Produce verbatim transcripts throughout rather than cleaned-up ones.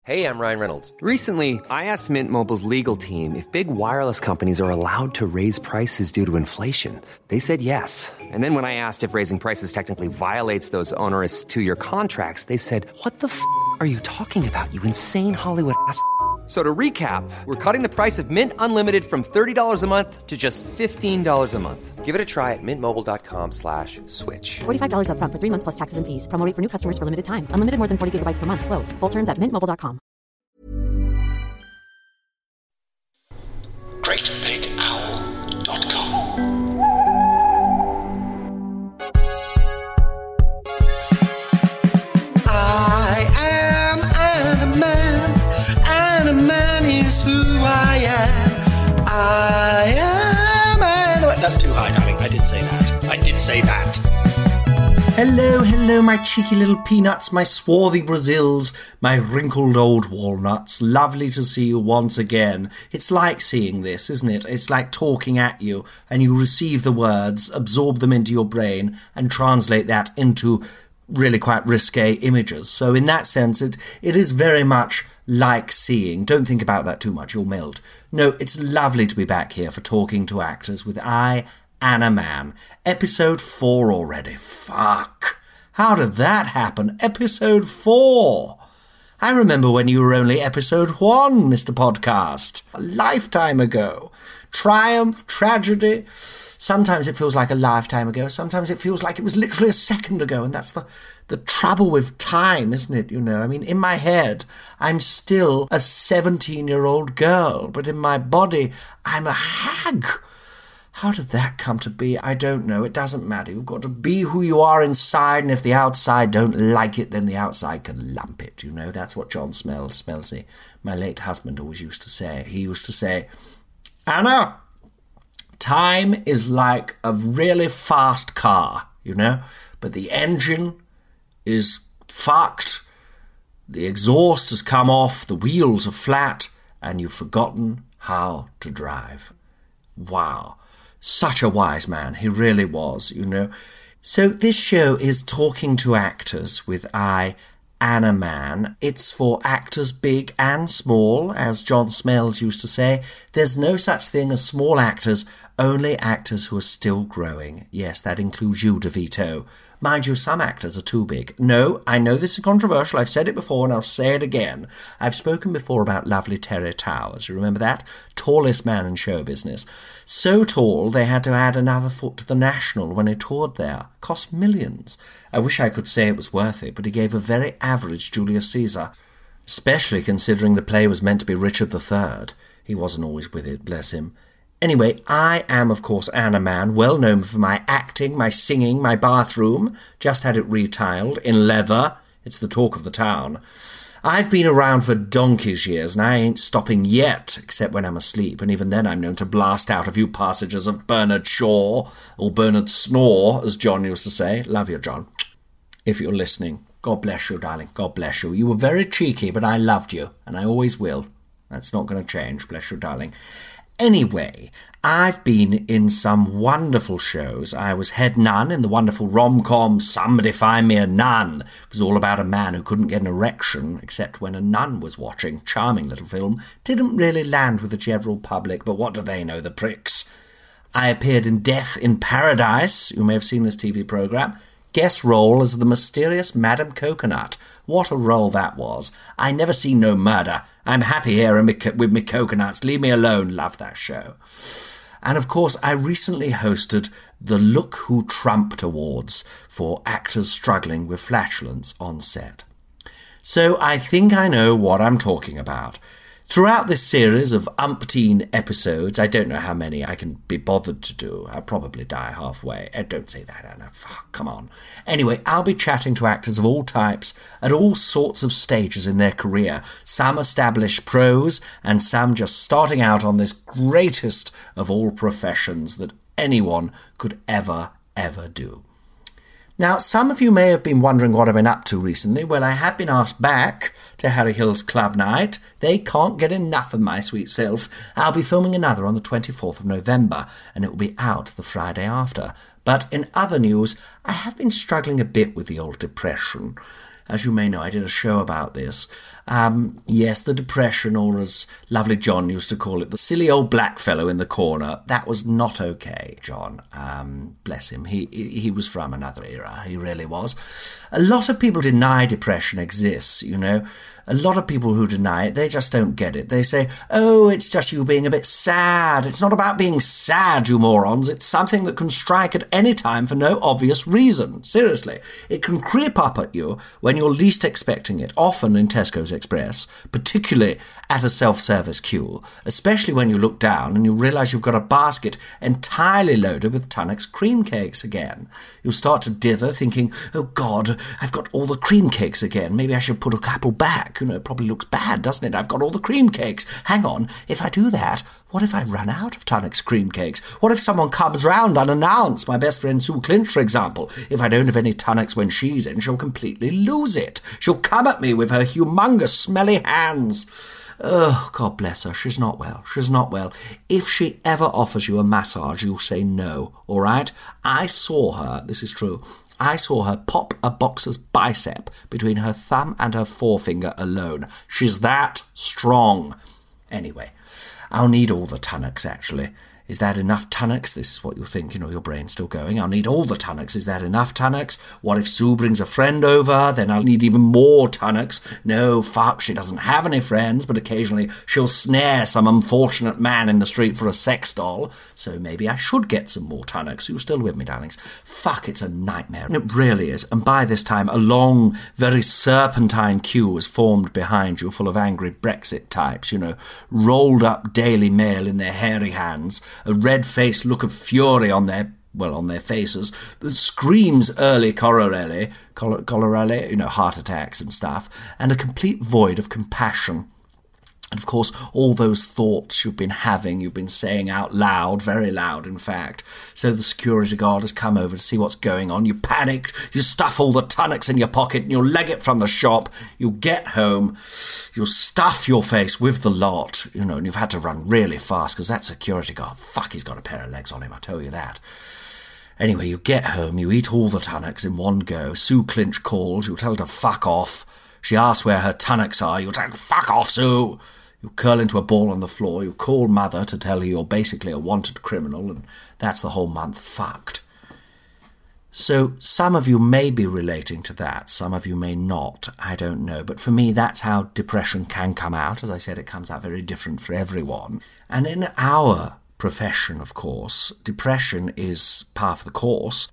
Hey, I'm Ryan Reynolds. Recently, I asked Mint Mobile's legal team if big wireless companies are allowed to raise prices due to inflation. They said yes. And then when I asked if raising prices technically violates those onerous two-year contracts, they said, what the f*** are you talking about, you insane Hollywood ass f- So to recap, we're cutting the price of Mint Unlimited from thirty dollars a month to just fifteen dollars a month. Give it a try at mintmobile.com slash switch. forty-five dollars up front for three months plus taxes and fees. Promo rate for new customers for limited time. Unlimited more than forty gigabytes per month. Slows full terms at mint mobile dot com. great big owl dot com. I am Animan, Animan is who I am. I am Animan. That's too high, darling. I did say that. I did say that. Hello, hello, my cheeky little peanuts, my swarthy Brazils, my wrinkled old walnuts. Lovely to see you once again. It's like seeing this, isn't it? It's like talking at you, and you receive the words, absorb them into your brain, and translate that into really quite risque images. So in that sense, it it is very much like seeing. Don't think about that too much, you'll melt. No, it's lovely to be back here for Talking to Actors with I, Animan. Episode four already. Fuck. How did that happen? Episode four. I remember when you were only episode one, Mister Podcast. A lifetime ago. Triumph, tragedy. Sometimes it feels like a lifetime ago. Sometimes it feels like it was literally a second ago. And that's the, the trouble with time, isn't it? You know, I mean, in my head, I'm still a seventeen-year-old girl. But in my body, I'm a hag. How did that come to be? I don't know. It doesn't matter. You've got to be who you are inside, and if the outside don't like it, then the outside can lump it. You know, that's what John Smells, Smelsy, my late husband, always used to say. He used to say, Anna, time is like a really fast car, you know, but the engine is fucked, the exhaust has come off, the wheels are flat, and you've forgotten how to drive. Wow. Such a wise man, he really was, you know. So this show is Talking to Actors with I, Animan. It's for actors big and small, as John Smells used to say. There's no such thing as small actors, only actors who are still growing. Yes, that includes you, DeVito. Mind you, some actors are too big. No, I know this is controversial. I've said it before and I'll say it again. I've spoken before about lovely Terry Towers. You remember that? Tallest man in show business. So tall, they had to add another foot to the National when he toured there. Cost millions. I wish I could say it was worth it, but he gave a very average Julius Caesar. Especially considering the play was meant to be Richard the Third. He wasn't always with it, bless him. Anyway, I am, of course, Animan, well known for my acting, my singing, my bathroom. Just had it retiled in leather. It's the talk of the town. I've been around for donkey's years, and I ain't stopping yet, except when I'm asleep, and even then I'm known to blast out a few passages of Bernard Shaw, or Bernard Snore, as John used to say. Love you, John. If you're listening, God bless you, darling. God bless you. You were very cheeky, but I loved you, and I always will. That's not going to change. Bless you, darling. Anyway, I've been in some wonderful shows. I was head nun in the wonderful rom-com Somebody Find Me a Nun. It was all about a man who couldn't get an erection except when a nun was watching. Charming little film. Didn't really land with the general public, but what do they know, the pricks? I appeared in Death in Paradise. You may have seen this T V programme. Guest role as the mysterious Madame Coconut. What a role that was. I never seen no murder. I'm happy here with me coconuts. Leave me alone. Love that show. And of course, I recently hosted the Look Who Trumped Awards for actors struggling with flatulence on set. So I think I know what I'm talking about. Throughout this series of umpteen episodes, I don't know how many I can be bothered to do. I'll probably die halfway. Uh, don't say that, Anna. Fuck, come on. Anyway, I'll be chatting to actors of all types at all sorts of stages in their career. Some established pros and some just starting out on this greatest of all professions that anyone could ever, ever do. Now, some of you may have been wondering what I've been up to recently. Well, I have been asked back to Harry Hill's Club Night. They can't get enough of my sweet self. I'll be filming another on the twenty-fourth of November, and it will be out the Friday after. But in other news, I have been struggling a bit with the old depression. As you may know, I did a show about this. Um, yes, the depression, or as lovely John used to call it, the silly old black fellow in the corner, that was not okay, John. Um, bless him. He, he was from another era. He really was. A lot of people deny depression exists, you know. A lot of people who deny it, they just don't get it. They say, oh, it's just you being a bit sad. It's not about being sad, you morons. It's something that can strike at any time for no obvious reason. Seriously. It can creep up at you when you're least expecting it, often in Tesco's Express, particularly at a self-service queue, especially when you look down and you realise you've got a basket entirely loaded with Tunnock's cream cakes again. You'll start to dither, thinking, oh, God, I've got all the cream cakes again. Maybe I should put a couple back. You know, it probably looks bad, doesn't it? I've got all the cream cakes. Hang on, if I do that, what if I run out of Tunnock's cream cakes? What if someone comes round unannounced? My best friend Sue Clinch, for example. If I don't have any Tunnock's when she's in, she'll completely lose it. She'll come at me with her humongous smelly hands. Oh, God bless her. She's not well. She's not well. If she ever offers you a massage, you'll say no, all right? I saw her, this is true, I saw her pop a boxer's bicep between her thumb and her forefinger alone. She's that strong. Anyway, I'll need all the Tunnocks, actually. Is that enough Tunnocks? This is what you're thinking, or your brain's still going. I'll need all the Tunnocks. Is that enough Tunnocks? What if Sue brings a friend over? Then I'll need even more Tunnocks. No, fuck, she doesn't have any friends, but occasionally she'll snare some unfortunate man in the street for a sex doll. So maybe I should get some more Tunnocks. You're still with me, darlings? Fuck, it's a nightmare. It really is. And by this time, a long, very serpentine queue is formed behind you, full of angry Brexit types, you know, rolled up Daily Mail in their hairy hands, a red-faced look of fury on their, well, on their faces, that screams early Cororelli, Cororelli, you know, heart attacks and stuff, and a complete void of compassion. And, of course, all those thoughts you've been having, you've been saying out loud, very loud, in fact. So the security guard has come over to see what's going on. You panicked, you stuff all the Tunnocks in your pocket and you'll leg it from the shop. You'll get home, you'll stuff your face with the lot, you know, and you've had to run really fast because that security guard, fuck, he's got a pair of legs on him, I tell you that. Anyway, you get home, you eat all the Tunnocks in one go. Sue Clinch calls, you tell her to fuck off. She asks where her Tunnocks are, you tell her, fuck off, Sue. You curl into a ball on the floor, you call mother to tell her you're basically a wanted criminal, and that's the whole month fucked. So some of you may be relating to that, some of you may not, I don't know. But for me, that's how depression can come out. As I said, it comes out very different for everyone. And in our profession, of course, depression is par for the course.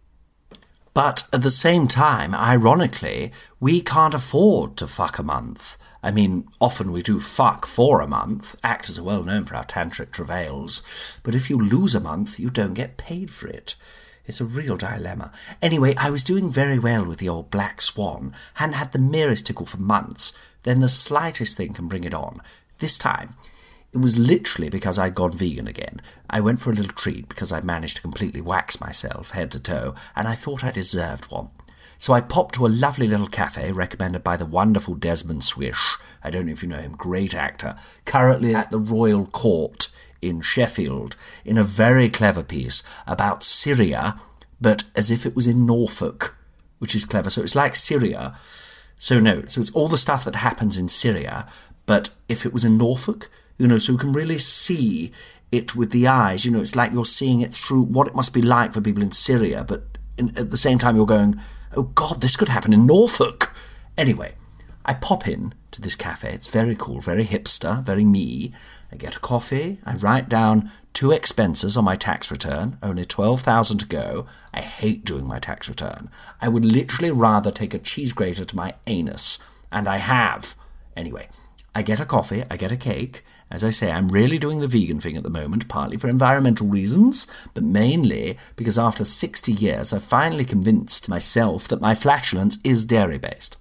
But at the same time, ironically, we can't afford to fuck a month. I mean, often we do fuck for a month. Actors are well known for our tantric travails. But if you lose a month, you don't get paid for it. It's a real dilemma. Anyway, I was doing very well with the old Black Swan. Hadn't had the merest tickle for months. Then the slightest thing can bring it on. This time, it was literally because I'd gone vegan again. I went for a little treat because I'd managed to completely wax myself, head to toe, and I thought I deserved one. So I popped to a lovely little cafe recommended by the wonderful Desmond Swish. I don't know if you know him, great actor, currently at the Royal Court in Sheffield, in a very clever piece about Syria, but as if it was in Norfolk, which is clever. So it's like Syria. So no, so it's all the stuff that happens in Syria, but if it was in Norfolk, you know, so you can really see it with the eyes. You know, it's like you're seeing it through what it must be like for people in Syria, but in, at the same time you're going, oh God, this could happen in Norfolk. Anyway, I pop in to this cafe. It's very cool, very hipster, very me. I get a coffee. I write down two expenses on my tax return, only twelve thousand to go. I hate doing my tax return. I would literally rather take a cheese grater to my anus, and I have. Anyway, I get a coffee, I get a cake. As I say, I'm really doing the vegan thing at the moment, partly for environmental reasons, but mainly because after sixty years I've finally convinced myself that my flatulence is dairy-based.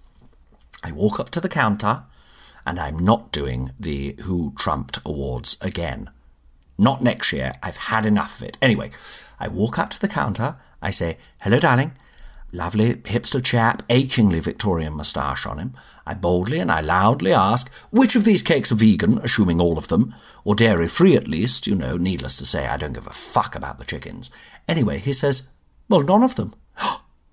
I walk up to the counter, and I'm not doing the Who Trumped Awards again. Not next year, I've had enough of it. Anyway, I walk up to the counter, I say, hello darling. Lovely hipster chap, achingly Victorian moustache on him. I boldly and I loudly ask, which of these cakes are vegan, assuming all of them, or dairy-free at least, you know, needless to say, I don't give a fuck about the chickens. Anyway, he says, well, none of them.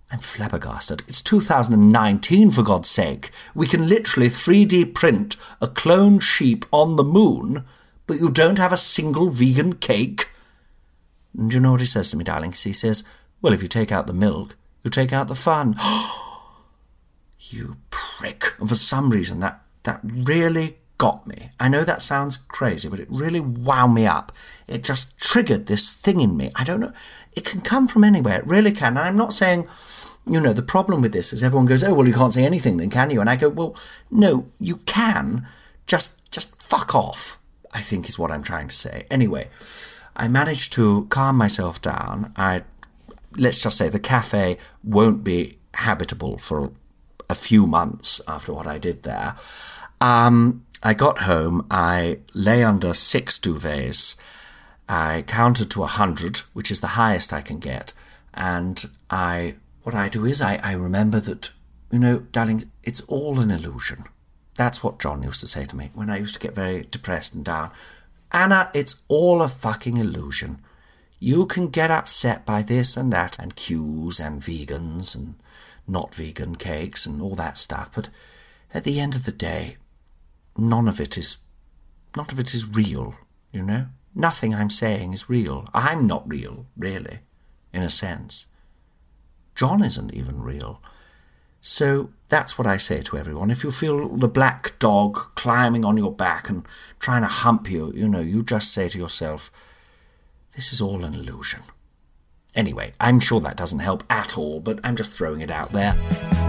I'm flabbergasted. It's two thousand nineteen, for God's sake. We can literally three D print a clone sheep on the moon, but you don't have a single vegan cake? And do you know what he says to me, darling? He says, well, if you take out the milk, you take out the fun. You prick. And for some reason, that, that really got me. I know that sounds crazy, but it really wound me up. It just triggered this thing in me. I don't know. It can come from anywhere. It really can. And I'm not saying, you know, the problem with this is everyone goes, oh, well, you can't say anything then, can you? And I go, well, no, you can. Just, just fuck off, I think is what I'm trying to say. Anyway, I managed to calm myself down. I, let's just say the cafe won't be habitable for a few months after what I did there. Um, I got home, I lay under six duvets, I counted to a hundred, which is the highest I can get, and I, what I do is I, I remember that, you know, darling, it's all an illusion. That's what John used to say to me when I used to get very depressed and down. Anna, it's all a fucking illusion. You can get upset by this and that, and queues and vegans and not vegan cakes and all that stuff, but at the end of the day, none of it is, none of it is real, you know? Nothing I'm saying is real. I'm not real, really, in a sense. John isn't even real. So that's what I say to everyone. If you feel the black dog climbing on your back and trying to hump you, you know, you just say to yourself, this is all an illusion. Anyway, I'm sure that doesn't help at all, but I'm just throwing it out there.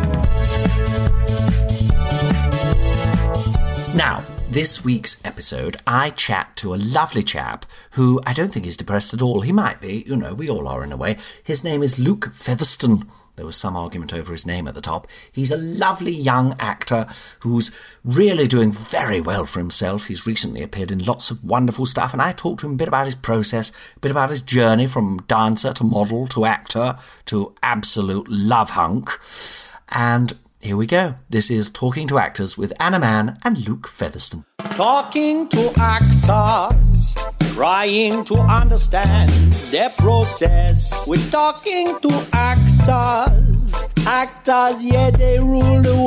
Now, this week's episode, I chat to a lovely chap who I don't think is depressed at all. He might be, you know, we all are in a way. His name is Luke Featherstone. There was some argument over his name at the top. He's a lovely young actor who's really doing very well for himself. He's recently appeared in lots of wonderful stuff, and I talked to him a bit about his process, a bit about his journey from dancer to model to actor to absolute love hunk. And here we go. This is Talking to Actors with Anna Mann and Luke Featherstone. Talking to actors, trying to understand their process. We're talking to actors, actors, yeah, they rule the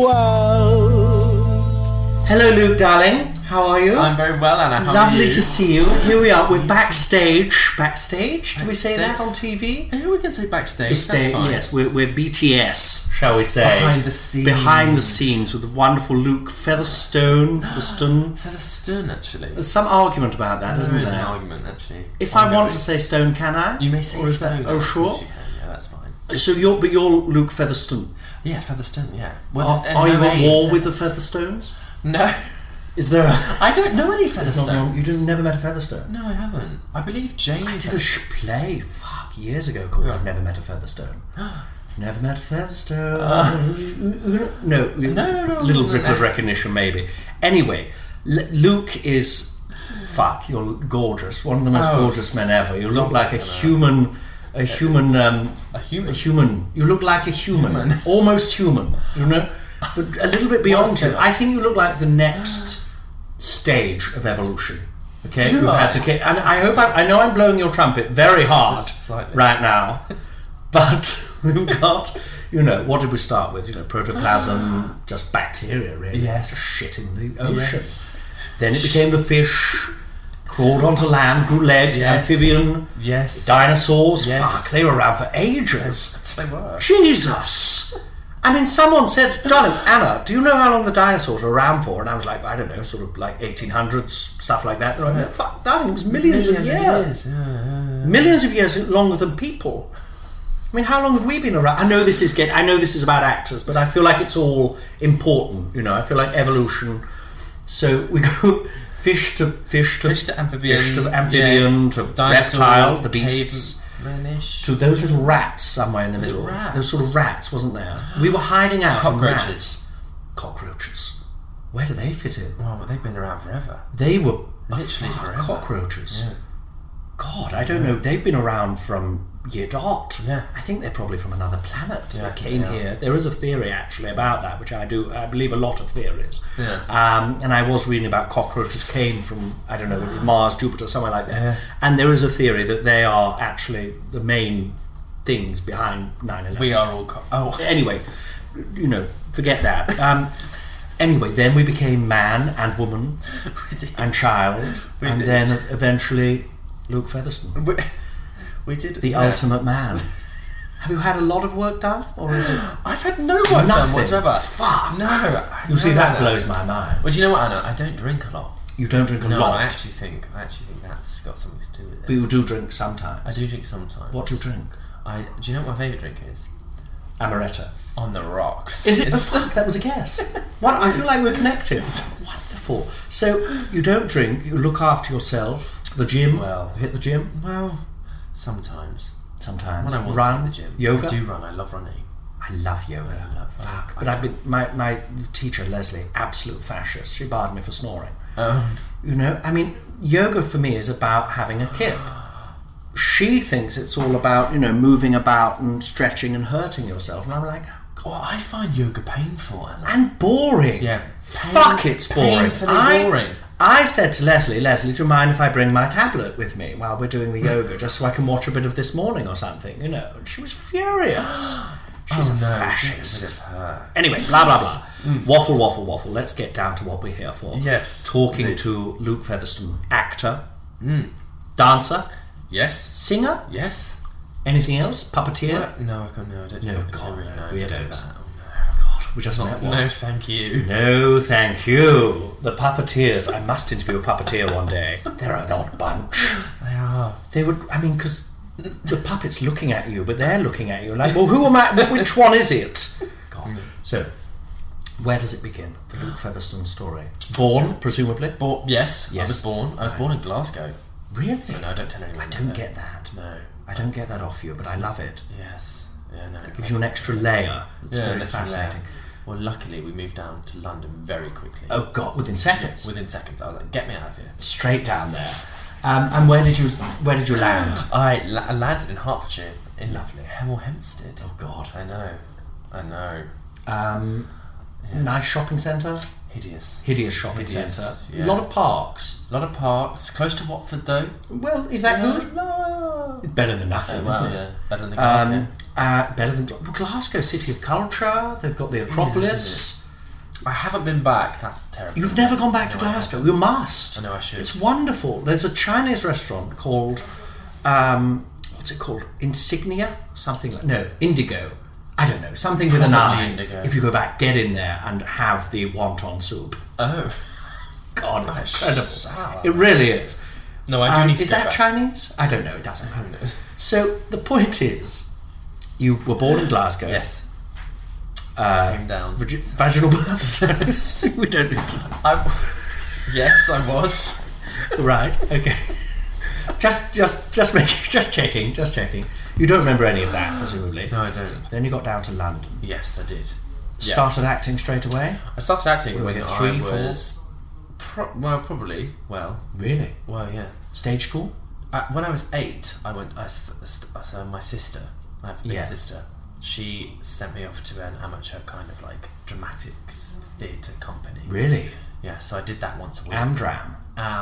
world. Hello, Luke, darling. How are you? I'm very well, Anna. How Lovely are you? to see you. Here we are. We're backstage. Backstage? Do we say that on T V? Yeah, we can say backstage. Sta- That's fine. yes, we're, we're B T S, shall we say? Behind the scenes. Behind the scenes with the wonderful Luke Featherstone. Featherstone. Featherstone, actually. There's some argument about that, isn't There is there? an argument, actually. If I'm I want going- to say Stone, can I? You may say or is Stone. That, oh, of sure. course you can. Yeah, that's fine. So you're, but you're Luke Featherstone. Yeah, Featherstone, yeah. Are, and are you no at A, war Fe- with the Featherstones? No. Is there a... I don't know any It's not Featherstone. wrong. You didn't, never met a Featherstone? No, I haven't. I believe Jane... I did a sh- play, fuck, years ago called I've Never Met a Featherstone. Never met a Featherstone. Uh, no, no, no, no, little no, rip no. of recognition, maybe. Anyway, L- Luke is... Fuck, you're gorgeous. One of the most Oh, gorgeous men ever. You look stop like a it, Anna. human... A human... Um, A human? A human. You look like a human. Human. Almost human. You know? But a little bit beyond What's human. that? I think you look like the next stage of evolution. Okay, Do we've I? had the ca- and I hope I, I know I'm blowing your trumpet very hard Just slightly. right now, but we've got, you know, what did we start with? You know, protoplasm, just bacteria, really. Yes. Just shit in the ocean. Yes. Then it became the fish, crawled onto land, grew legs, Yes. amphibian, Yes. dinosaurs. Yes. Fuck, they were around for ages. They were. Jesus! I mean, someone said, darling, Anna, do you know how long the dinosaurs were around for? And I was like, I don't know, sort of like eighteen hundreds, stuff like that. And I went, fuck, darling, it was millions, of years. Yeah, yeah, yeah. Millions of years longer than people. I mean, how long have we been around? I know this is get. I know this is about actors, but I feel like it's all important. You know, I feel like evolution. So we go fish to fish to Fish to amphibians, fish to amphibian yeah. to Dinosaur, reptile, the beasts. Caveman-ish. To those little rats somewhere in the Was it middle. rats? Those sort of rats, wasn't there? We were hiding out. in Cockroaches. rats. Cockroaches. Where do they fit in? Oh, well, they've been around forever. They were Literally oh, fuck, forever. cockroaches. Yeah. God, I don't know. They've been around from year dot. Yeah. I think they're probably from another planet. Yeah, They came yeah. here. There is a theory actually about that, which I do. I believe a lot of theories. Yeah. Um, and I was reading about cockroaches came from I don't know, it was Mars, Jupiter, somewhere like that. Yeah. And there is a theory that they are actually the main things behind nine eleven. We are all... Co- oh. Anyway, you know, forget that. Um, anyway, then we became man and woman and child, We and did. then eventually Luke Featherstone, We, we did... the yeah. ultimate man. Have you had a lot of work done, or is it? I've had no work done Nothing. whatsoever. Fuck. No. You see, no, that no. blows my mind. Well, do you know what, Anna? I don't drink a lot. You don't drink a No, lot, I actually think I actually think that's got something to do with it. but you do drink sometimes. I do drink sometimes. What do you drink? I do you know what my favourite drink is? Amaretto. On the rocks. Is it? Oh, It's- fuck, that was a guess. What? I feel like we're connected. Wonderful. So you don't drink. You look after yourself. The gym. Well- you hit the gym Well, sometimes. sometimes. When I want run to hit the gym. yoga. I do run. I love running. I love yoga. I love- Fuck. I But I've been my my teacher Leslie, absolute fascist. She barred me for snoring. Um, You know, I mean, yoga for me is about having a kip. She thinks it's all about, you know, moving about and stretching and hurting yourself, and I'm like, oh, well, I find yoga painful, Anna. and boring. Yeah. Fuck, it's boring. Painfully I, boring. I said to Leslie, Leslie, do you mind if I bring my tablet with me while we're doing the yoga, just so I can watch a bit of This Morning or something, you know? And she was furious. She's oh, a no, fascist. get rid of her. Anyway, blah, blah, blah. Waffle, waffle, waffle. Let's get down to what we're here for. Yes. Talking Indeed. to Luke Featherstone, actor, dancer, Yes. singer, Yes. anything else? Puppeteer? What? No, I can't. No, I don't do No, that. God, really, no, no, we don't do don't. that. Oh, God, we just no. met No, one. no, thank you. No, thank you. The puppeteers. I must interview a puppeteer one day. They're an odd bunch. They are. They would, I mean, because the puppet's looking at you, but they're looking at you like, well, who am I? Which one is it? God. So, where does it begin? The Luke Featherstone story. Born, presumably. Born, yes, I Yes. was born. I was born in Glasgow. Really? No, I don't tell anyone. I don't that. get that. No. I don't get that off you, but I love it. Yes. Yeah, no. It gives you an extra layer. It's yeah, very literally, fascinating. yeah. Well, luckily we moved down to London very quickly. Oh God, within seconds. Within seconds, I was like, "Get me out of here!" Straight down there. Um, and where did you where did you land? I la- I landed in Hertfordshire, in Lovely. Hemel Hempstead. Oh God. I know, I know. Um, Yes. Nice shopping centre. Hideous. Hideous shopping Hideous, centre. yeah. A lot of parks. A lot of parks, close to Watford though. Well, is that good? No. It's better than nothing, Oh, well, isn't it? yeah, better than Glasgow. Um, uh, better than Gla- Glasgow, city of culture. They've got the Acropolis. I haven't been back. That's terrible. You've never gone back to No, I Glasgow. haven't. You must. I know, I should. It's wonderful. There's a Chinese restaurant called, um, what's it called? Insignia? Something like no, Indigo. I don't know. Something with an Probably I. Indigo. If you go back, get in there and have the wonton soup. Oh. God, it's That's incredible. sour. It really is. No, I do Um, need to is go that back. Chinese? I don't know. It doesn't matter. So the point is, you were born in Glasgow. Yes. Uh, Came down. vag- vaginal birth. We don't need to. I, yes, I was. Right. Okay. Just, just, just making, just checking, just checking. You don't remember any of that, presumably. No, I don't. Then you got down to London. Yes, I did. Yeah. Started acting straight away. I started acting What when do we I get, three, four? was. Pro- well, probably. Well, Really? well, yeah. Stage school. I, when I was eight, I went. I, s- I, so my sister, I have a big Yeah. sister. She sent me off to an amateur kind of like dramatics theatre company. Really? Yeah, so I did that once a week. Amdram.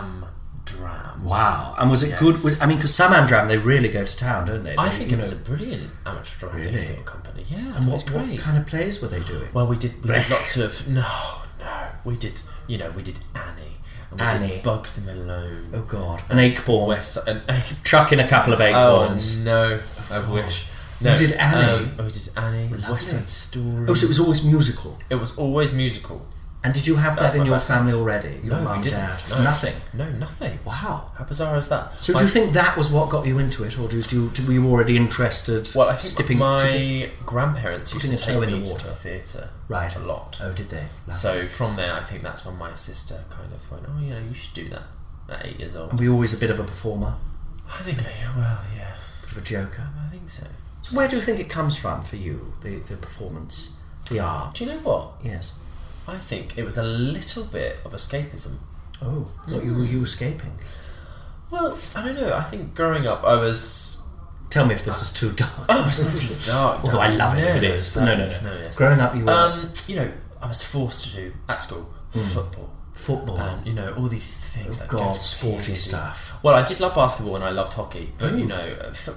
Amdram. Wow. And was it Yes. good? Was- I mean, because some Amdram they really go to town, don't they? I They, think you it was know- a brilliant amateur dramatics Really? theatre company. Yeah, I And thought it what, was great. what kind of plays were they doing? Well, we did we did lots of no, no. We did you know we did Annie and we Annie. did Bugsy Malone. Oh God. An Acheborn. West and Chuck in a couple of oh Acheborns. no, I wish. No, You did Annie? Um, oh, we did Annie. Lovely. West Side Story. Oh, so it was always musical. It was always musical. And did you have That's that in my your background. family already? Your No, mum, we didn't. dad? No. Nothing. No, nothing. Wow. How bizarre is that? So My- do you think that was what got you into it, or do, do, do were you already interested? Well, I think stepping, my tipping- grandparents used putting to a toe take in me the to water. the theatre Right. a lot. Oh, did they? Lovely. So from there, I think that's when my sister kind of went, "Oh, you know, you should do that." At eight years old, And were you always a bit of a performer, I think. Well, yeah, bit of a joker? I think so. So where do you think it comes from for you, the, the performance, the art? Do you know what? Yes. I think it was a little bit of escapism. Oh, what you were you escaping? Well, I don't know. I think growing up, I was. Tell me if this is too dark. Oh, it's not too dark. Although I love it if it no, is. no, No, no, it's- no. yes. Growing up, you were Um, you know, I was forced to do at school football. football. And you know all these things. Oh, like God, going to sporty P E D. stuff. Well, I did love basketball and I loved hockey, but Ooh. you know, uh, football was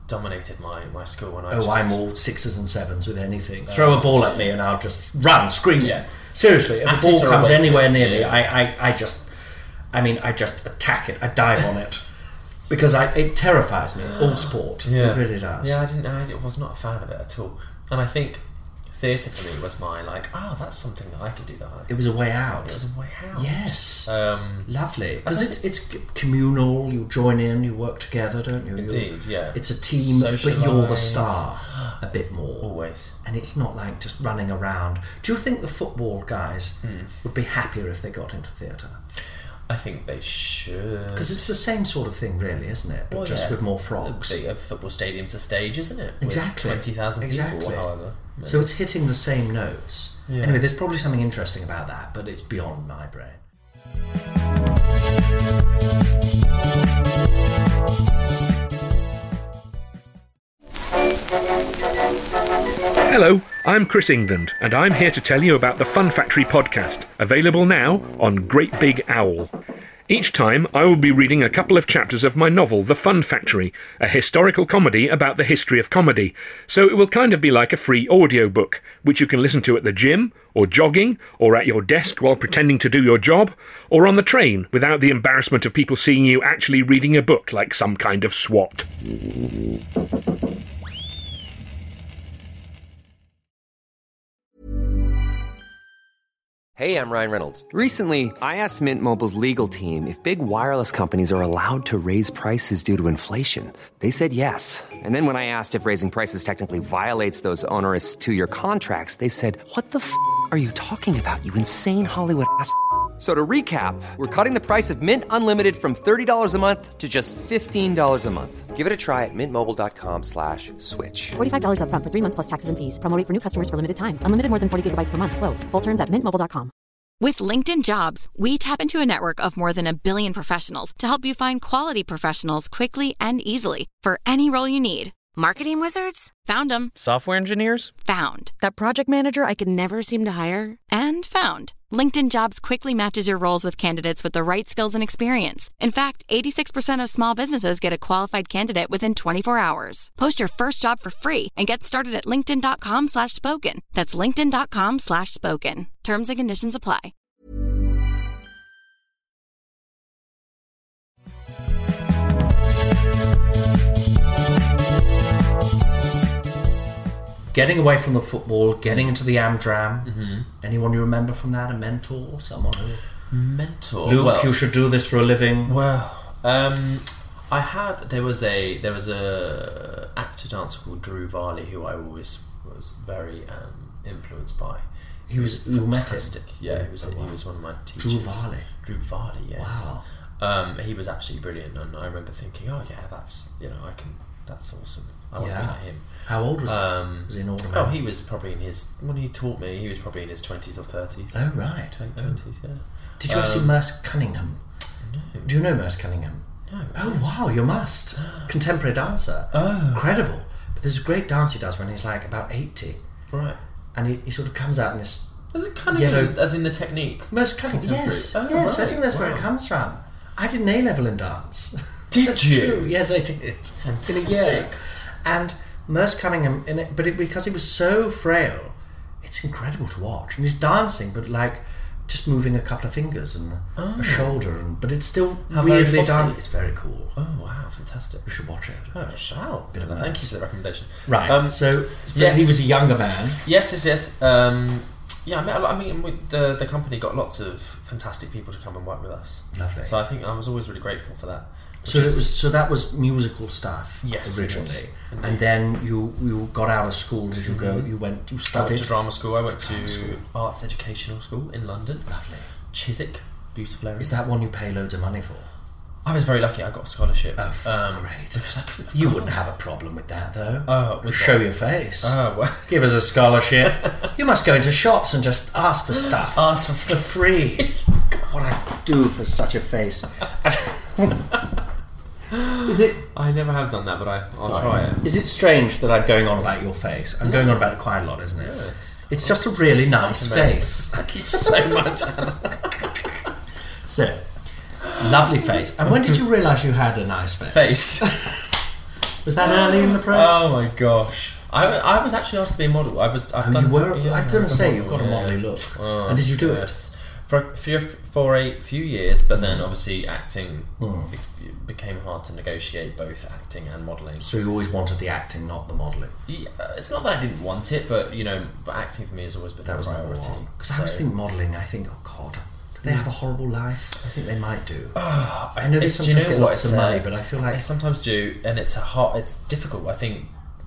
dominated my, my school. And I Oh, just, I'm all sixes and sevens with anything. Throw a ball at me and I'll just run, scream. Yes. Seriously, if At the ball it or comes away from anywhere it. near me, Yeah. I, I, I just, I mean, I just attack it. I dive on it. Because I, it terrifies me, all sport. Yeah. It really does. Yeah, I didn't. I was not a fan of it at all. And I think theatre for me was my like, oh, that's something that I could do. That It was a way out. it was a way out. Yes. Um, Lovely. Because I it's, it's communal, you join in, you work together, don't you? Indeed, You're, yeah. It's a team, but you're the Socialise. star a bit more. Always. And it's not like just running around. Do you think the football guys Hmm. would be happier if they got into theatre? I think they should. Because it's the same sort of thing, really, isn't it? But Well, just yeah. with more frogs. The bigger football stadium's a stage, isn't it? With Exactly. twenty thousand exactly. people. However. So it's hitting the same notes. Yeah. Anyway, there's probably something interesting about that, but it's beyond my brain. Hello, I'm Chris England, and I'm here to tell you about the Fun Factory podcast, available now on Great Big Owl. Each time, I will be reading a couple of chapters of my novel, The Fun Factory, a historical comedy about the history of comedy. So it will kind of be like a free audiobook, which you can listen to at the gym, or jogging, or at your desk while pretending to do your job, or on the train without the embarrassment of people seeing you actually reading a book like some kind of SWAT. Hey, I'm Ryan Reynolds. Recently, I asked Mint Mobile's legal team if big wireless companies are allowed to raise prices due to inflation. They said yes. And then when I asked if raising prices technically violates those onerous two-year contracts, they said, "What the f*** are you talking about, you insane Hollywood ass f- So to recap, we're cutting the price of Mint Unlimited from thirty dollars a month to just fifteen dollars a month. Give it a try at mintmobile.com slash switch. forty-five dollars up front for three months plus taxes and fees. Promo rate for new customers for limited time. Unlimited more than forty gigabytes per month. Slows full terms at mint mobile dot com. With LinkedIn Jobs, we tap into a network of more than a billion professionals to help you find quality professionals quickly and easily for any role you need. Marketing wizards? Found them. Software engineers? Found. That project manager I could never seem to hire? And found. LinkedIn Jobs quickly matches your roles with candidates with the right skills and experience. In fact, eighty-six percent of small businesses get a qualified candidate within twenty-four hours. Post your first job for free and get started at linkedin.com slash spoken. That's linkedin.com slash spoken. Terms and conditions apply. Getting away from the football, getting into the Amdram. Mm-hmm. Anyone you remember from that? A mentor? Someone who... Mentor? Luke, well, you should do this for a living. Well, um, I had... There was a there was a actor dancer called Drew Varley who I always was very um, influenced by. He was... You met him? Fantastic. Yeah, he was, Oh, wow. he was one of my teachers. Drew Varley? Drew Varley, yes. Wow. Um, he was absolutely brilliant, and I remember thinking, oh yeah, that's, you know, I can... That's awesome. I want to be Yeah. like him. How old was Um, he? Was he an older man? Oh, he was probably in his... When he taught me, he was probably in his twenties or thirties. Oh, right. Late Oh. twenties, yeah. Did you ever see Um, Merce Cunningham? No. Do you know Merce Cunningham? No. Oh, wow, you must. Contemporary dancer. Oh. Incredible. But there's a great dance he does when he's like about eighty. Right. And he, he sort of comes out in this... Is it kind of Yellow- as in the technique? Merce Cunningham, Contemporary. yes. Oh, yes, I right. think that's where it Wow. comes from. I did an A-level in dance. Did That's you? True. Yes, I did. Fantastic. In a year. And Merce Cunningham, in it, but it, because he was so frail, it's incredible to watch. And he's dancing, but like just moving a couple of fingers and Oh. a shoulder, and but it's still How very weirdly fussy. done. It's very cool. Oh wow, fantastic! We should watch it. Oh, I shall. Bit of Thank you Merce. for the recommendation. Right. Um, so yes. he was a younger man. Yes, yes, yes. Um, yeah, I met a lot. I mean, we, the the company got lots of fantastic people to come and work with us. Lovely. So I think I was always really grateful for that. So which it is- was. So that was musical stuff. Yes, it originally, was. Indeed. and then you you got out of school. Did you go? Mhm. You went. You I studied went to drama school. I went Drama to school. Arts Educational School in London. Lovely. Chiswick, beautiful area. Is that one you pay loads of money for? I was very lucky. I got a scholarship. Oh, f- um, great. Because I couldn't. Have You gone. wouldn't have a problem with that, though. Oh, with show what? your face. Oh, well. Give us a scholarship. You must go into shops and just ask for stuff. Ask for for stuff. free. God, what I do for such a face. Is it? I never have done that, but I, I'll Sorry. try it. Is it strange that I'm going on about your face? I'm going on about it quite a lot, isn't it? it's, it's just a really nice compliment. face. Thank you so much, Anna. So, lovely face. And when did you realise you had a nice face? Face. Was that early in the process? Oh my gosh. I, I was actually asked to be a model. I was. I've Oh, done, you were? yeah, I couldn't was a say model, you've got a yeah. modelly look. Oh, And did you do yes. For, for for a few years, but then obviously acting Hmm. be- became hard to negotiate both acting and modelling. So you always wanted the acting, not the modelling. Yeah, it's not that I didn't want it, but you know, but acting for me has always been That a was number priority. one. Because I always So- think modelling, I think, oh God, do they have a horrible life? I think they might do. Oh, I know they it's- do you sometimes know get what? lots of It's, uh, money, but I feel like... They sometimes do, and it's a hard, it's difficult. I think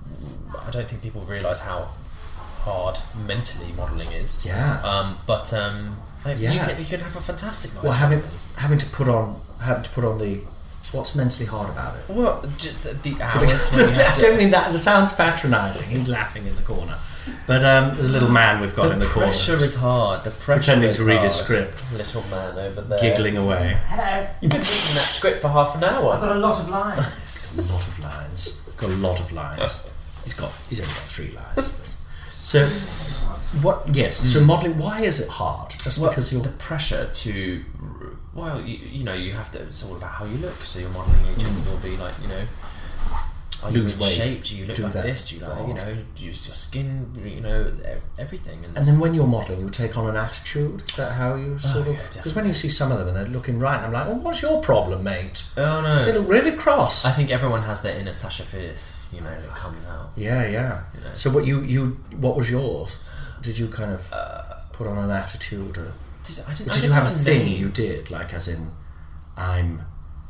I don't think people realise how hard mentally modelling is. Yeah. Um, but um, like, Yeah. you can you can have a fantastic night. Well, having having to put on having to put on the what's mentally hard about it? Well, just the, the hours when you have I to. don't mean that. It sounds patronising. He's laughing in the corner. But um, there's a little man we've got the in the pressure corner. is hard. The pressure Pretending is to read hard. his script. Little man over there, Giggling away. Hello. You've been reading that script for half an hour. I've got a lot of lines. A lot of lines. Got a lot of lines. He's got. He's only got three lines. But. So, what? Yes. So modelling. Why is it hard? Just Well, because you're the pressure to, well, you, you know, you have to. It's all about how you look. So your modelling agent will be like, you know, are you Lose in weight, shape? Do you look do like that. this? Do you like, God. you know, do you, your skin, you know, e- everything. And, And then when you're modelling, you take on an attitude. Is that how you sort Oh, of? yeah, Because when you see some of them and they're looking right, and I'm like, well, what's your problem, mate? oh no, They look really cross. I think everyone has their inner Sasha Fierce, you know, that comes out. Yeah, yeah. You know. So what you you what was yours? Did you kind of Uh, put on an attitude, or Did, I didn't, did I you didn't have a thing name. you did, like as in, I'm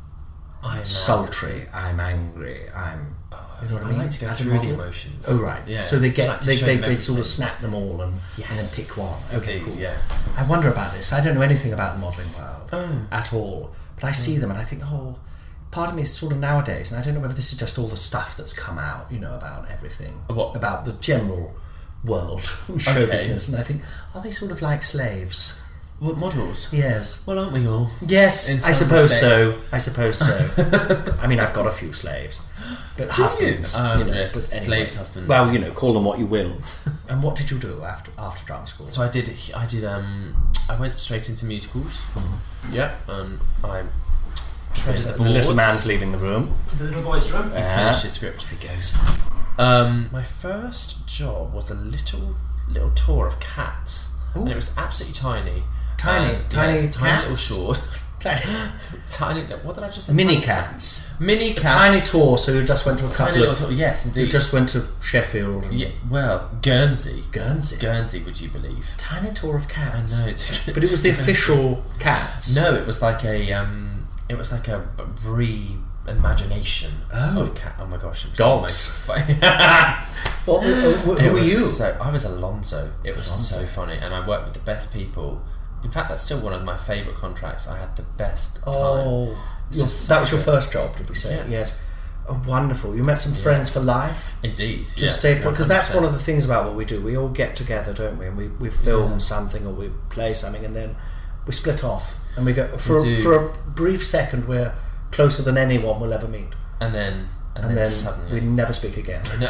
I'm sultry, I'm angry, I'm. You know what I, I mean? like to go As a through the model? emotions. Oh right. Yeah. So they I get like to they show they, them they sort of everything. snap them all and Yes. and then pick one. Okay, Indeed, cool. yeah. I wonder about this. I don't know anything about the modelling world Oh. at all, but I see them and I think, oh, part of me is sort of nowadays, and I don't know whether this is just all the stuff that's come out, you know, about everything, What? about the general world, show Okay. business, and I think, are they sort of like slaves? What models? Yes. Well, aren't we all? Yes, In I some suppose respects. so. I suppose so. I mean, I've got a few slaves, but husbands. Oh, you know, yes, but anyway. slaves, husbands. Well, you know, call them what you will. And what did you do after after drama school? So I did. I did. Um, I went straight into musicals. Mm-hmm. Yeah, and I trained at the little Lords. man's leaving the room. To the little boy's room. He's Yeah. finished his script. Off he goes. Um, my first job was a little little tour of Cats, and it was absolutely tiny. Tiny- Um, tiny yeah, tiny little cats? short, Tiny, tiny. What did I just say? mini Tiny cats. Mini A cats. tiny tour. So you just went to a Tiny couple little of. tour. Yes, indeed. You just went to Sheffield. And yeah. Well, Guernsey. Guernsey. Guernsey. Would you believe? Tiny tour of I cats. know. But it was the official cats. No, it was like a um, it was like a re-imagination Oh. of cat. Oh my gosh, it was Dogs. almost fu- What, who who It were was you? So, I was Alonso. It was Alonso. so funny, and I worked with the best people. In fact, that's still one of my favourite contracts. I had the best time. Oh, It's your- just that so was your good. first job, did we say? Yeah. Yes. Oh, wonderful. You met some friends for life. Indeed, Just yeah, stay for because that's one one hundred percent. of the things about what we do. We all get together, don't we? And we, we film Yeah. something or we play something, and then we split off, and we go for We a, do. for a brief second. We're closer than anyone will ever meet, And then, and, and, then, then suddenly, we never speak again. no.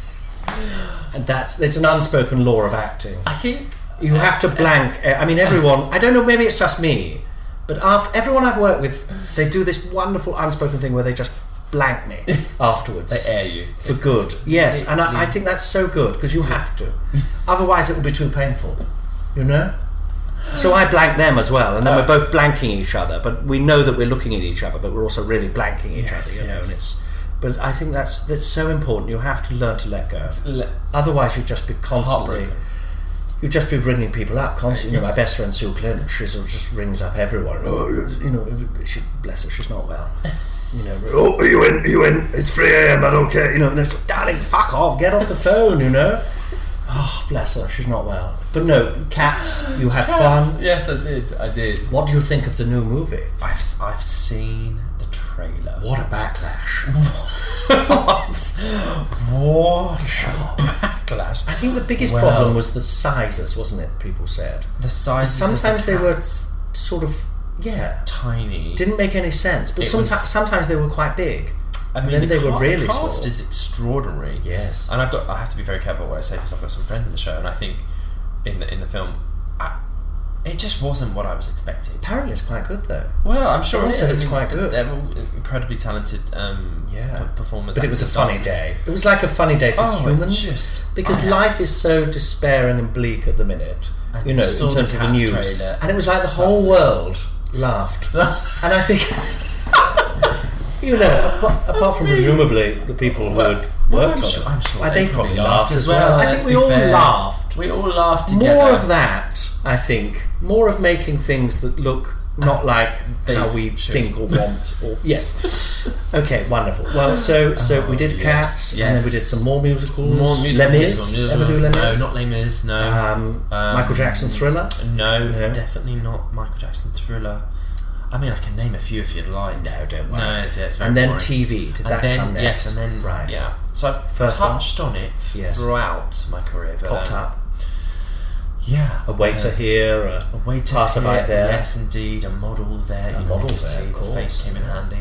And that's it's an unspoken law of acting. I think You have to blank. I mean, everyone. I don't know. Maybe it's just me, but after everyone I've worked with, they do this wonderful unspoken thing where they just blank me afterwards. they air you For good, yes, and I, I think that's so good because you have to, otherwise it will be too painful, you know. So I blank them as well, and then Uh, we're both blanking each other, but we know that we're looking at each other, but we're also really blanking each Yes, other, you know. yes. And it's, but I think that's that's so important. You have to learn to let go. Le- Otherwise, you'd just be constantly. Heartbroken. You'd just be ringing people up constantly. You know, my best friend Sue Clinton, she sort of just rings up everyone. Oh, you know, she, bless her, she's not well. You know, oh, are you in? Are you in? It's three a.m. I don't care. You know, and it's like, darling, fuck off, get off the phone. You know. Oh, bless her, she's not well. But no, Cats, you had fun. Yes, I did. I did. What do you think of the new movie? I've I've seen the trailer. What a backlash! What? What a backlash! I think the biggest Well, problem was the sizes, wasn't it? People said the size. sometimes they were sort of yeah tiny. didn't make any sense, but It sometimes was- sometimes they were quite big. I and mean, then the they were ca- really the cast small. is extraordinary. Yes. and I've got. I have to be very careful what I say because I've got some friends in the show, and I think in the in the film, I, it just wasn't what I was expecting. Apparently, it's quite good though. Well, I'm sure it Also, is. it's I mean, quite good. They're all incredibly talented um, Yeah. performers. But it was a actors, funny dancers. day. It was like a funny day for Oh, it humans, just- because I- life is so despairing and bleak at the minute. And You know, you saw in terms the of the Cats news, trailer and it was like the and whole suddenly- world laughed. And I think, you know, apart, apart from presumably the people who had worked Well, I'm on sure, it, I'm sure uh, they, they probably laughed laughed as well. I let's think we be all fair. laughed. We all laughed together. More of that, I think. More of making things that look not like They how we should. think or want. Or yes. Okay, wonderful. Well, so so we did yes, Cats, and then yes. we did some more musicals. More musical, Les Mis. musical, musical. Ever do Les Mis? No, not Les Mis. No. Um, Um, Michael Jackson Thriller. No, No. definitely not Michael Jackson Thriller. I mean, I can name a few if you'd like. No, don't worry. No, it's, yeah, it's very And then boring. T V. Did and that then, come next? Yes, and then Right. yeah. So I've First one? touched on it Yes. throughout my career. But, Popped um, up. Yeah. A waiter uh, here. A, A waiter passerby here, there. Yes, indeed. A model there. A you know, model obviously, there, of the course. face came in handy.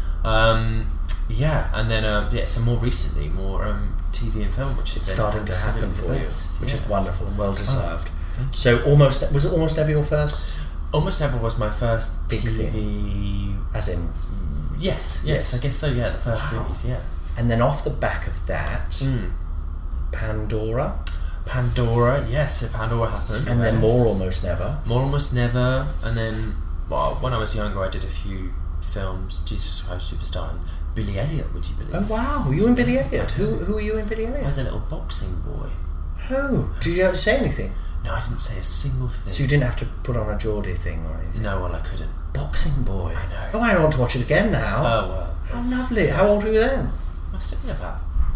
Um, yeah, and then um, yeah, so more recently, more um, T V and film, which is It's then starting to happen absolutely for the you, best, which is yeah. wonderful and well deserved. thank you. So almost was it almost ever your first? Almost Ever was my first Big T V. thing. As in, Yes, yes, Yes. I guess so. Yeah, the first Wow. series. Yeah. and then off the back of that, Mm. Pandora, Pandora, yes, so Pandora happened, and then yes. more almost never. More Almost Never, and then well, when I was younger, I did a few films. Jesus Christ Superstar and Billy Elliot. Would you believe? Oh wow, were you in Billy Elliot? Who who were you in Billy I Elliot? was a little boxing boy. Oh, did you have to say anything? No, I didn't say a single thing. So you didn't have to put on a Geordie thing or anything? No, well, I couldn't. Boxing boy. I know. Oh, I want to watch it again now. Oh well. How it's- lovely. How old were you then? Must have been about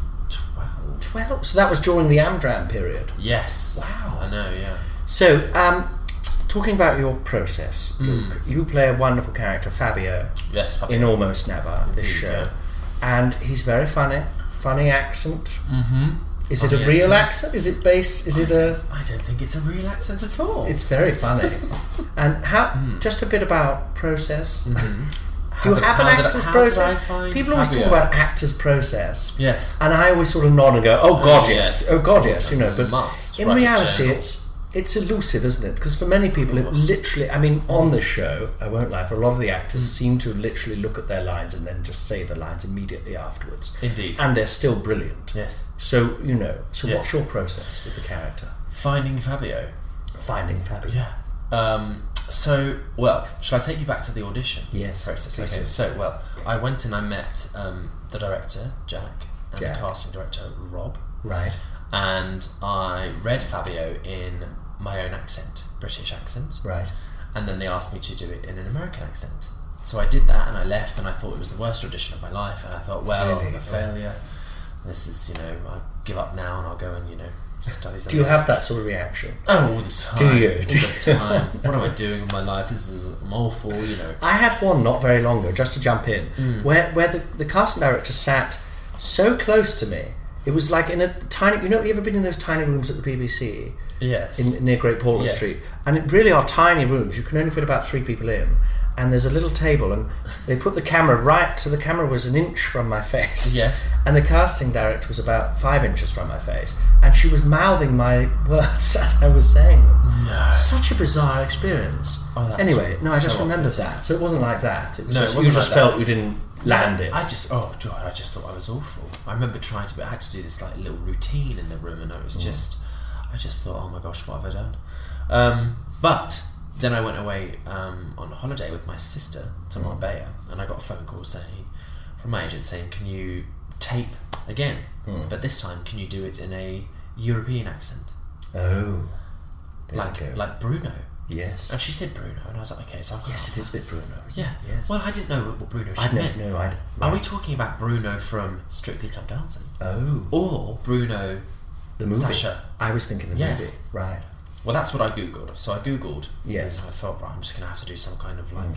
twelve. Twelve. So that was during the Amdram period. Yes. Wow. I know. Yeah. So, um, talking about your process, Mm. Luke, you play a wonderful character, Fabio, Yes. Fabio. in Almost Never, this Indeed, show. yeah. And he's very funny, funny accent. Mm-hmm. Is it a Funny real accents. accent? Is it based? Is I it a? don't- I don't think it's a real accent at all. It's very funny. And how? Mm. Just a bit about process. Mm-hmm. Do you How did- have an how did I- actor's how did I process? find People always Fabio? talk about actor's process. Yes. And I always sort of nod and go, "Oh God, Oh, yes. yes. Oh God, Of yes." course, You know, I but must in write a reality, journal. it's it's elusive, isn't it? Because for many people, it course. literally. I mean, on the show, I won't lie. For a lot of the actors, Mm. seem to literally look at their lines and then just say the lines immediately afterwards. Indeed. And they're still brilliant. Yes. So you know. So Yes. what's your process with the character? Finding Fabio. Finding Fabio. Yeah. Um, so, well, shall I take you back to the audition Yes, process? please Okay, do. so, well, I went and I met um, the director, Jack, and Jack. the casting director, Rob, Right. and I read Fabio in my own accent, British accent, Right. and then they asked me to do it in an American accent. So I did that and I left and I thought it was the worst audition of my life, and I thought, well, Really? I'm a failure. This is, you know, I'll give up now and I'll go and, you know, study something Do you else. have that sort of reaction? Oh, all the time. Do you? All the time. What am I doing with my life? This is I'm awful, you know. I had one not very long ago, just to jump in, Mm. where where the, the casting director sat so close to me. It was like in a tiny. You know, you ever been in those tiny rooms at the B B C Yes. in near Great Portland Yes. Street? And it really are tiny rooms. You can only fit about three people in. And there's a little table, and they put the camera right. So the camera was an inch from my face. Yes. And the casting director was about five inches from my face, and she was mouthing my words as I was saying them. No. Such a bizarre experience. Oh, that's anyway, no, I just so remembered opposite. that. So it wasn't like that. It was No, it just, wasn't you just like that. felt you didn't land it. I just, oh God, I just thought I was awful. I remember trying to, I had to do this like little routine in the room, and I was just, I just thought, oh my gosh, what have I done? Um, but then I went away um, on a holiday with my sister to Marbella, and I got a phone call saying, from my agent saying, can you tape again? Mm. But this time, can you do it in a European accent? Oh, there like we go. like Bruno. Yes. And she said Bruno, and I was like, okay, so I Yes, it is a bit Bruno. Isn't Yeah. it? Yes. Well, I didn't know what Bruno I she meant. don't know. I Are right. we talking about Bruno from Strictly Come Dancing? Oh, Or Bruno the movie. Sasha? I was thinking the Yes. movie. Right. Well, that's what I googled. So I googled. Yes. And I thought, right, I'm just going to have to do some kind of like, Mm.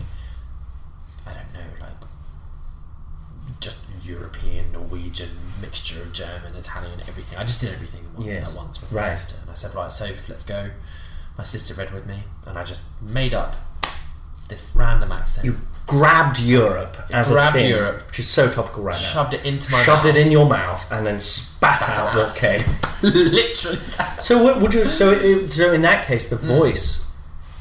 I don't know, like just European, Norwegian mixture of German, Italian, everything. I just did everything in one, Yes. at once with Right. my sister, and I said, right, Soph, let's go. My sister read with me, and I just made up this random accent. You grabbed Europe as grabbed a thing, Europe. which is so topical right now. Shoved it into my Shoved mouth. it in your mouth and then spat Spat out it out. what came. Literally. So what would you? So, it, so in that case, the Hmm. voice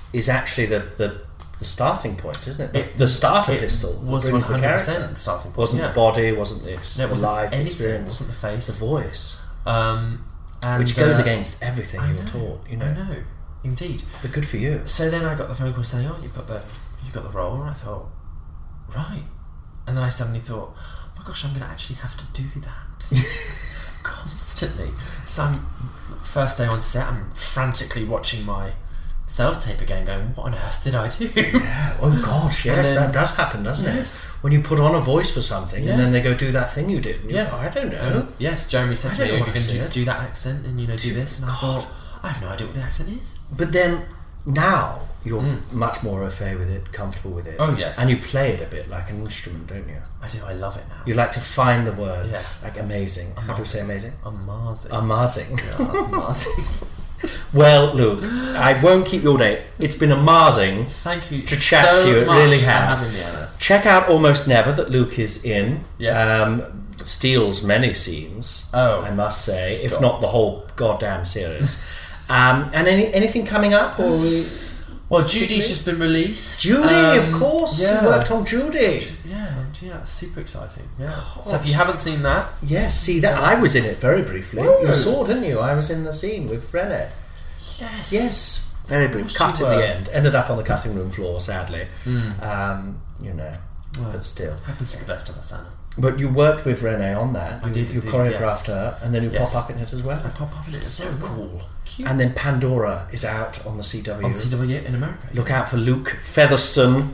is actually the, the, the starting point, isn't it? The, the starter it pistol was brings one hundred the percent character. the starting point. Wasn't yeah. the body, wasn't the, ex- no, it the wasn't life anything, experience, wasn't the face, the voice, um, and, which goes uh, against everything I you're know, taught. You know, I know, indeed. But good for you. So then I got the phone call saying, "Oh, you've got the you've got the role," and I thought, right, and then I suddenly thought, "Oh my gosh, I'm going to actually have to do that constantly." So I'm first day on set, I'm frantically watching my self-tape again, going, what on earth did I do? Yeah. Oh gosh, yes, then, that does happen, doesn't yes. it? When you put on a voice for something, Yeah. and then they go do that thing you did. And Yeah, go, I don't know. Um, yes, Jeremy said I to me, don't "You're know going what I to do, said." do that accent and you know do this," and I God. thought, I have no idea what the accent is. But then now you're much more au fait with it, comfortable with it. Oh, yes. And you play it a bit like an instrument, don't you? I do. I love it now. You like to find the words, Yeah. like amazing. How do you say amazing? Amazing. Amazing. Yeah, amazing. Well, Luke, I won't keep you all day. It's been amazing. Thank you to chat so to you. It much really for has. having me, Anna. Check out Almost Never that Luke is in. Yes. Um, steals many scenes. Oh, I must say, if stop. not the whole goddamn series. um, and any anything coming up, or we? Well, Judy's just been released. Judy, Um, of course. yeah. You worked on Judy. Yeah, yeah, super exciting. Yeah. So if you haven't seen that, Yes, see that I was in it very briefly. Woo. You saw, didn't you? I was in the scene with Renee. yes, Yes, very brief. Of Cut course in you the were. end. Ended up on the cutting room floor, sadly. Mm. Um, you know, Well, but still. happens to the best of us, Anna. But you worked with Renee on that. I You- did You indeed, choreographed yes. her, and then you Yes. pop up in it as well. I pop up in it. It's so cool. Cute. And then Pandora is out on the C W. on C W in America. Look out for Luke Featherston,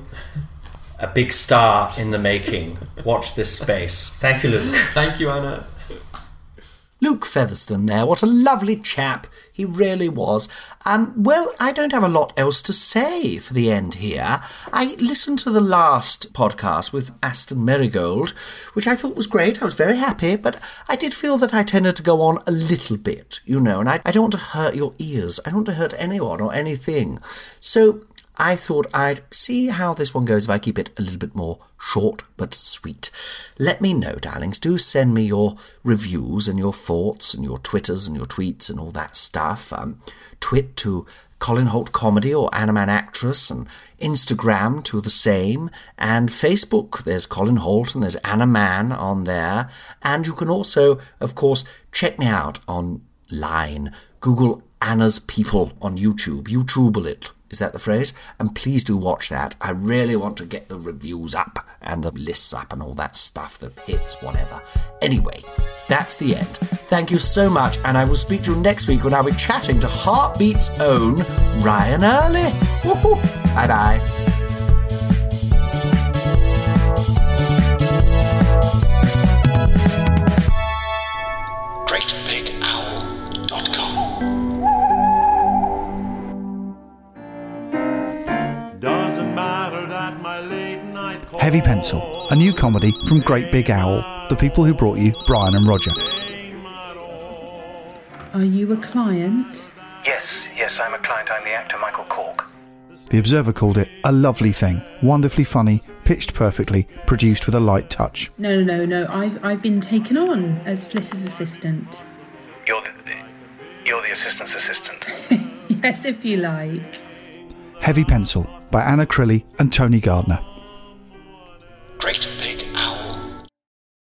a big star in the making. Watch this space. Thank you, Luke. Thank you, Anna. Luke Featherston there, what a lovely chap he really was. And, well, I don't have a lot else to say for the end here. I listened to the last podcast with Aston Marigold, which I thought was great. I was very happy, but I did feel that I tended to go on a little bit, you know, and I, I don't want to hurt your ears. I don't want to hurt anyone or anything. So I thought I'd see how this one goes if I keep it a little bit more short but sweet. Let me know, darlings. Do send me your reviews and your thoughts and your Twitters and your tweets and all that stuff. Um, twit to Colin Holt Comedy or Animan Actress, and Instagram to the same, and Facebook, there's Colin Holt and there's Anna Man on there. And you can also, of course, check me out online. Google Anna's People on YouTube. YouTubeable it. Is that the phrase? And please do watch that. I really want to get the reviews up and the lists up and all that stuff, the hits, whatever. Anyway, that's the end. Thank you so much, and I will speak to you next week when I'll be chatting to Heartbeat's own Ryan Early. Woohoo! Bye-bye. great big owl dot com. Doesn't matter that my late night call. Heavy Pencil, a new comedy from Great Big Owl, the people who brought you Brian and Roger. Are you a client? Yes, yes, I'm a client. I'm the actor Michael Cork. The Observer called it a lovely thing, wonderfully funny, pitched perfectly, produced with a light touch. No, no, no, no. I've I've been taken on as Fliss's assistant. You're the, you're the assistant's assistant. Yes, if you like. Heavy Pencil by Anna Crilly and Tony Gardner.